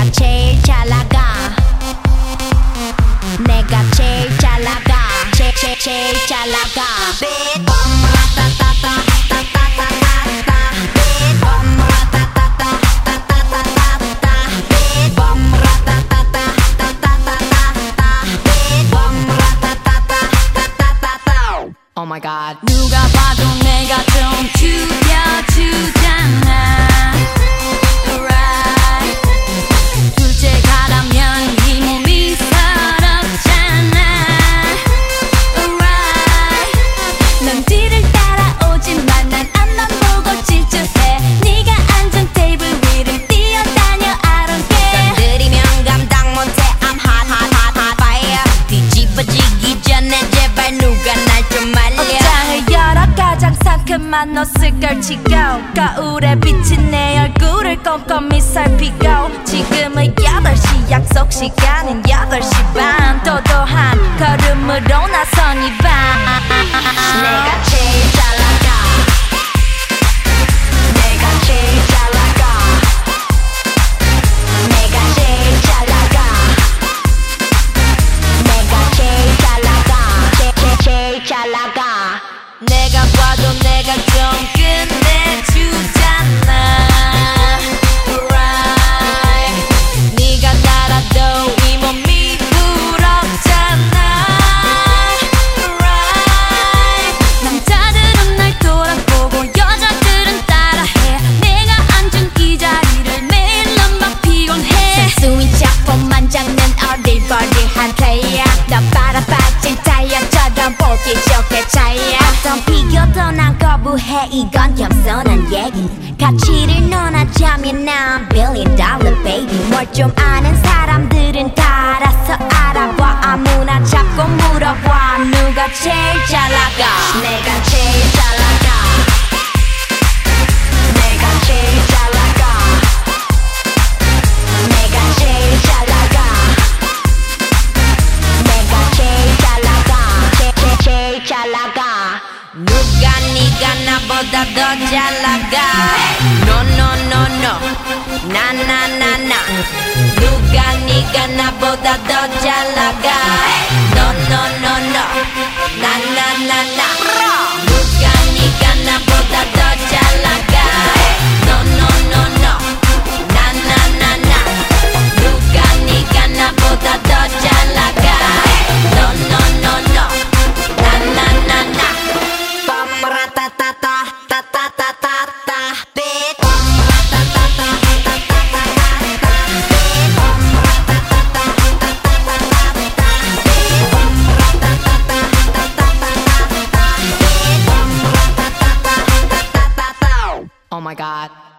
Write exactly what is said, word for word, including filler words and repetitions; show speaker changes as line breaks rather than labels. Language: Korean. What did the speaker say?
내가 제일 잘 나가 내가 제일 잘 나가 제, 제, 제일 잘 나가
Oh my god. 누가 봐도 내가 좀 죽여주잖아. Right. 둘째 가라면 이 몸이 서럽잖아. Right. 넌 뒤를 따라오지만 난 앞만 보고 질주해. 네가 앉은 테이블 위를 뛰어다녀 I don't care.
건드리면 감당 못해 I'm hot hot hot hot fire 뒤집어지기 전에 제발 누가 날 좀 말려
옷장을 열어 가장 상큼한 옷을 걸치고 거울에 비친 내 얼굴을 꼼꼼히 살피고 지금은 여덟 시 약속 시간은 여덟 시 반 도도한 걸음으로 나선 이 밤
내가 제일 잘 나가 내가 제일 잘 나가 내가 제일 잘 나가 내가 제일 잘 나가 제, 제, 제일 잘 나가
내가 봐도 내가 좀 끝내주잖아 Right. 네가 달아도 이 몸이 부럽잖아 Right. 남자들은 날 돌아보고 여자들은 따라해 내가 앉은 이 자리를 매일 넌 막 피곤해
순수인 작품만 잡는 어릴버릴한 플레이어 넌 빨아빠진 타이어처럼 보기 좋게 차이야 어떤 비교도 난 거부해 이건 겸손한 얘기 가치를 논하자면 난 billion dollar baby 뭘 좀 아는 사람들은 다 알아서 알아봐 아무나 잡고 물어봐 누가 제일 잘 나가 내가 제일 잘 나가 내가 제일 잘 나가 내가 제일 잘 나가 내가 제일 잘 나가 제, 제, 제일 잘 나가 누가 네가 나보다 더 잘 나가 No no no no 나 나 나 나 누가 네가 나보다 더 잘 나가 No no no no 나 나 나 나 누가 네가 나보다 더 잘 나가 No no no no 나 나 나 나 누가 네가 나보다 더 잘 나가 No no no no 나 나 나 나 빠빠라따따따 따따따따따 bitch
Oh my god.